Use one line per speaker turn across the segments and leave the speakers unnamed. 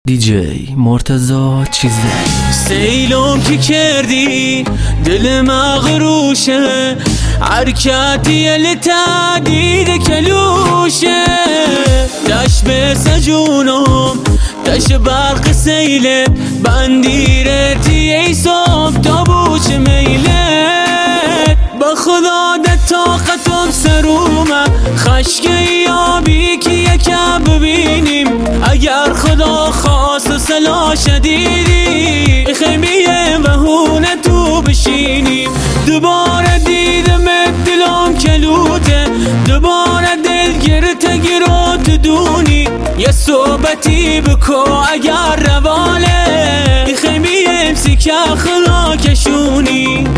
دیجی مرتضی چیزه
سیلم که کردی دل مغروشه حرکتی لتعدید کلوشه دش به سجونم دش برق سیلت بندیرتی ای صبح تا بوچ میلت با خدا ده طاقتم سرومه خشک یابی که یکم ببینیم اگر خدا خواست و سلا شدیدی خیمیه بهونه تو بشینیم دوباره دیدم دلم کلوته دوباره دلگرته گیرات دونی یه صحبتی بکو اگر رواله خیمیه امسیکه خلا کشونی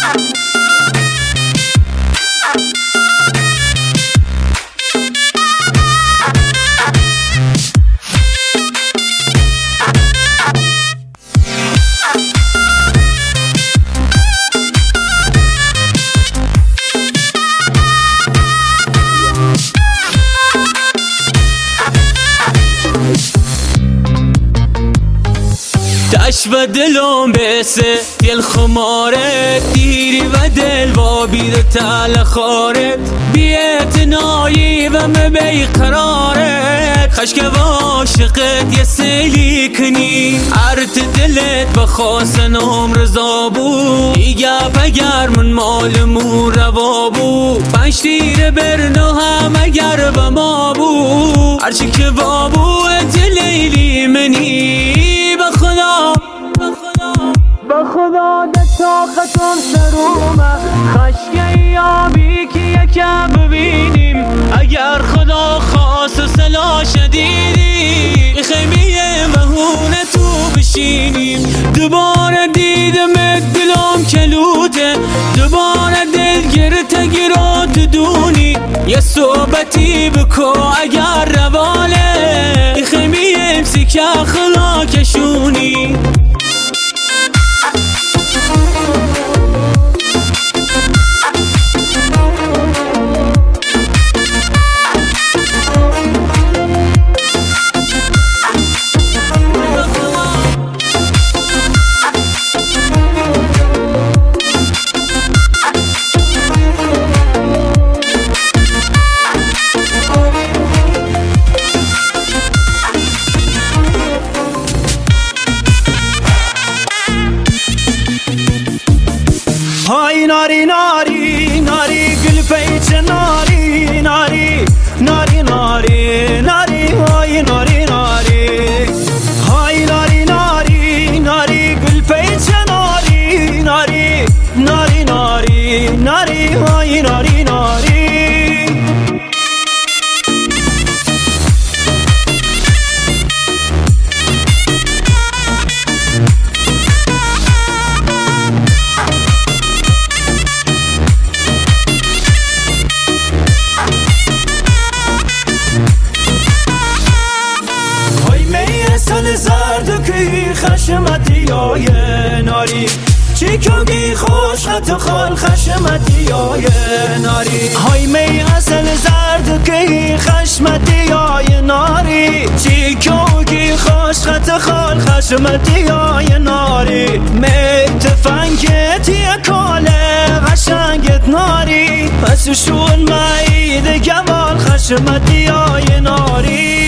دش و دلم بسه دل خمارت دیری و دل وابید تل خارت بی‌اعتنایی و مبی قرارت خشک و عاشقت یه سیلی کنی عرت دلت بخواستن رضا بود دیگه اگر من مالمون روا بود پنج تیر برنو هم اگر به ما بود هرچی که بابو لیلی منی بخدا ده طاقتم سرومه خشک یابی که یکم ببینیم اگر خدا خواست و سلا شدیدی خیمیه بهونه تو بشینیم دوباره دیدم دلم کلوته دوباره دلگرته گیرات دونی یه صحبتی بکو اگر رواله خیمیه امسیکه خلا کشونی
های ناری ناری ناری گل پیچ ناری ناری ناری ناری ناری های ناری ناری های ناری ناری ناری گل پیچ ناری ناری ناری ناری ناری های ناری ناری زرد کی خشمتی های ناری چی کگی خوش خط خال خشمتی های ناری های می اصل زرد کی خشمتی های ناری چی کگی خوش خط خال خشمتی های ناری می تفنگتی کاله قشنگت ناری پس شون ماید گوال خشمتی های ناری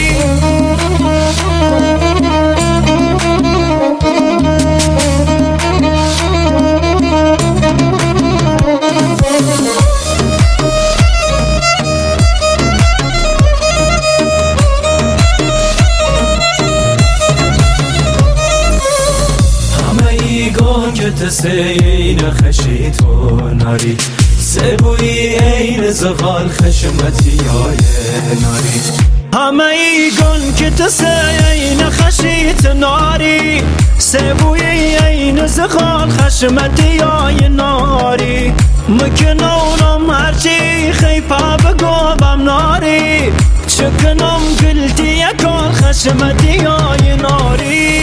سین خشی تو ناری سبوی این زغال خشمتی های ناری همه ای گل که تسین خشیت ناری سبوی این زغال خشمتی های ناری مکنونم هرچی خیپا بگوبم ناری چکنم گلتی یکال خشمتی های ناری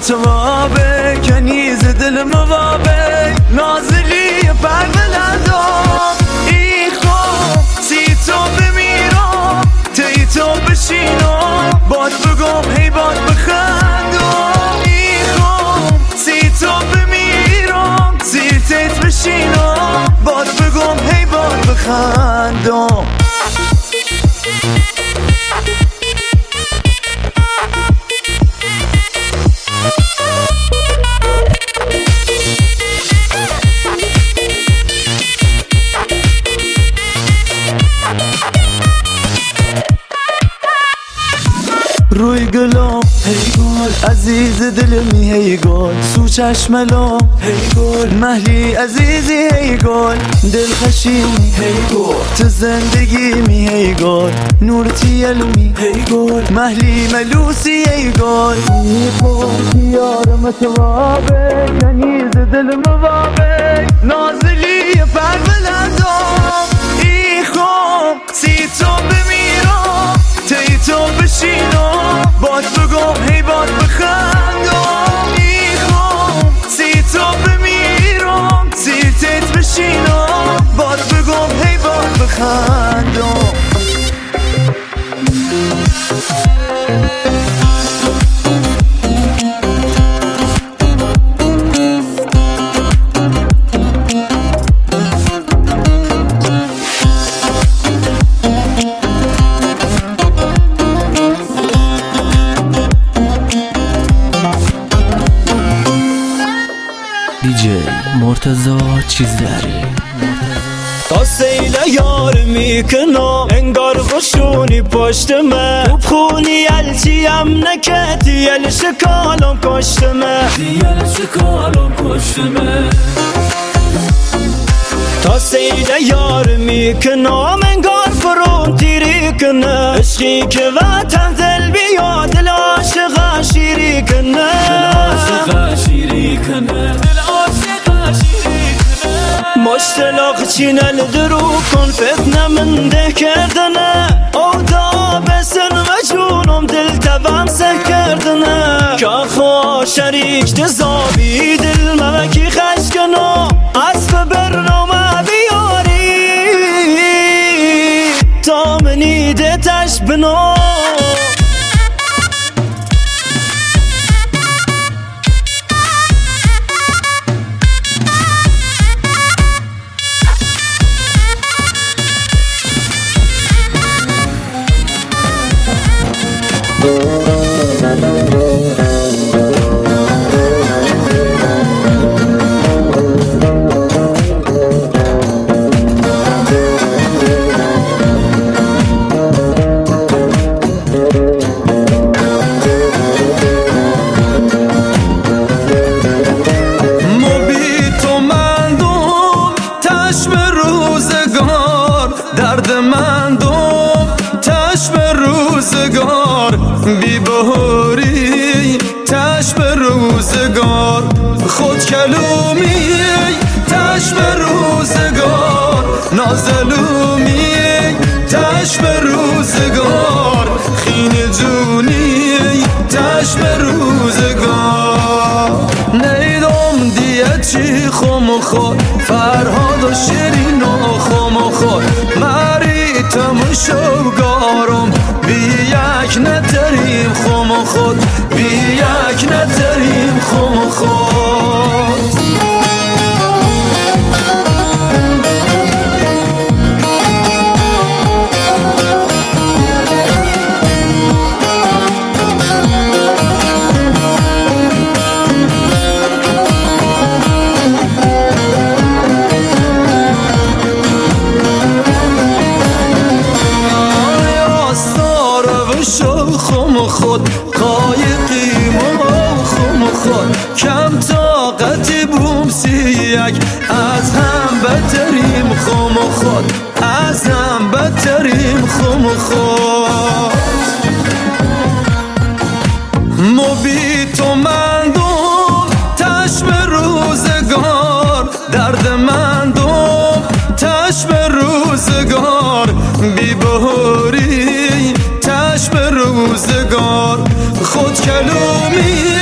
متوابه کنیز دل موابه نازلی پر بلندم ای خوب سی تو بمیرم تی تو بشینم باد بگم هی باد بخندم ای خوب سی تو بمیرم زیر تیت بشینم باد بگم هی باد بخندم روی گلام هی گل عزیز دلمی هی گل سو چشملام هی گل مهلی عزیزی هی گل دل خشیمی هی گل تو زندگی می هی گل نورتی علمی هی گل مهلی ملوسی هی گل ای خوب یار متوابه کنیز دل موابه نازلی پر بلندم ای خوب سی تو بمیرم تی تو بشینم باد بگم هی باد بخندم ای خوب سی تو بمیرم زیر تیت بشینم باد بگم هی باد بخندم
دیجی مرتضی چیزداری
تا سیل یار میکنم انگار غشونی پشت من تو بخونی الچیم نکتی یل شکالم کشت من تا سیل یار میکنم انگار فرون تیری کنه عشقی که وطن دل بیاد دل عاشق شیری کنه مشتلاق چینل درو کن فتنه من ده کردنه او دا بسن و جونم دل تبم سه کردنه که خواه شریک دزابی دل موکی خشکنم از به برنامه بیاری تا منی ده تش بنام درد من دوم تش به روزگار بی بهاری تش به روزگار خود کلومی تش به روزگار نازلومی تش به روزگار خین جونی تش به روزگار نیدم دیه چی خم و خود فرهاد و شیرین و خم و خود مری تمشوگارم بی یک نتریم خم و خود بی یک نتریم خم و خود خود قایقیم و خم خود کم طاقتی بوم سیک از هم بتریم خم خود از هم بتریم خم خود مبی تو مندم تش به روزگار درد مندم تش به روزگار بی بهاری تش به روزگار خود کلومی